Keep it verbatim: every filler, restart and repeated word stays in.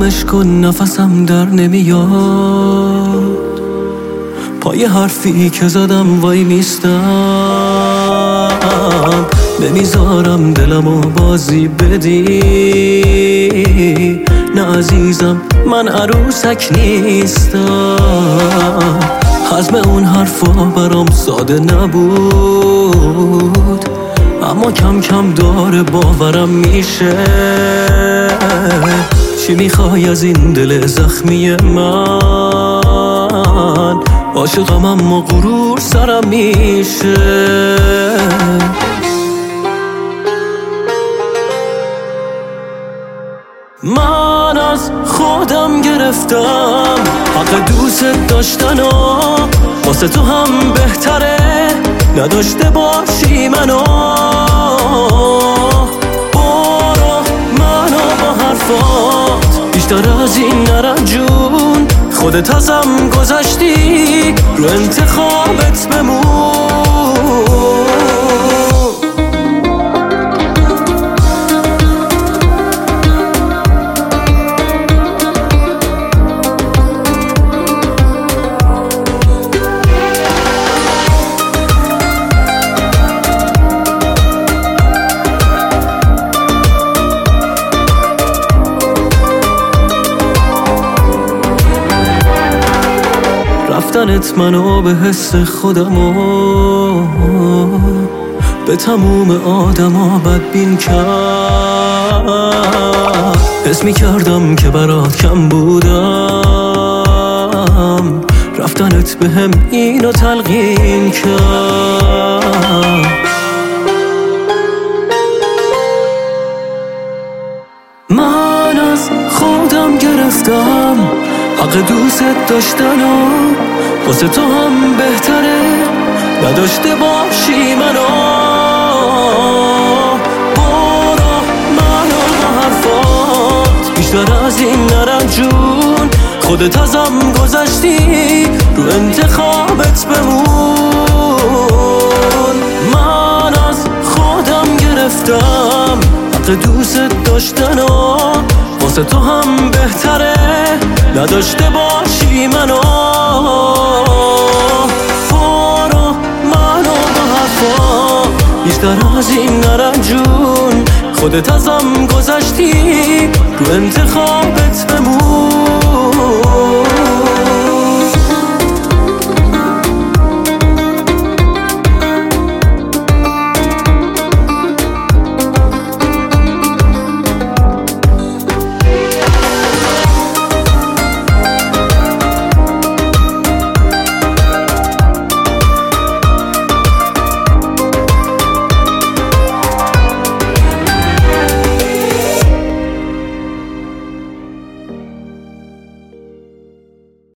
تمومش کن نفسم در نمیاد، پای حرفی که زدم وای نیستم، نمیذارم دلمو بازی بدی. نه عزیزم من عروسک نیستم، حزم اون حرفا برام ساده نبود، اما کم کم داره باورم میشه. چی میخوای از این دل زخمی من؟ عاشقم اما غرور سرم میشه. من از خودم گرفتم حق دوست داشتن و واسه تو هم بهتره نداشته باشی منو. برو منو با حرفات بیشتر از این نرم جون، خودت ازم گذشتی رو انتخابت بمون. رفتنت منو به حس خودمو به تموم آدما بدبین کرد. حس میکردم که برات کم بودم، رفتنت به هم اینو تلقین کرد. من از خودم گرفتم حق دوست داشتن و واسه تو هم بهتره نداشته باشی منو. برو منو با حرفات بیشتر از این نرم جون، خودت ازم گذشتی رو انتخابت بمون. من از خودم گرفتم حق دوست داشتن و واسه تو هم بهتره نداشته باشی منو. برو منو با حرفا بیشتر از این نرم جون، خودت ازم گذشتی رو انتخابت بمون.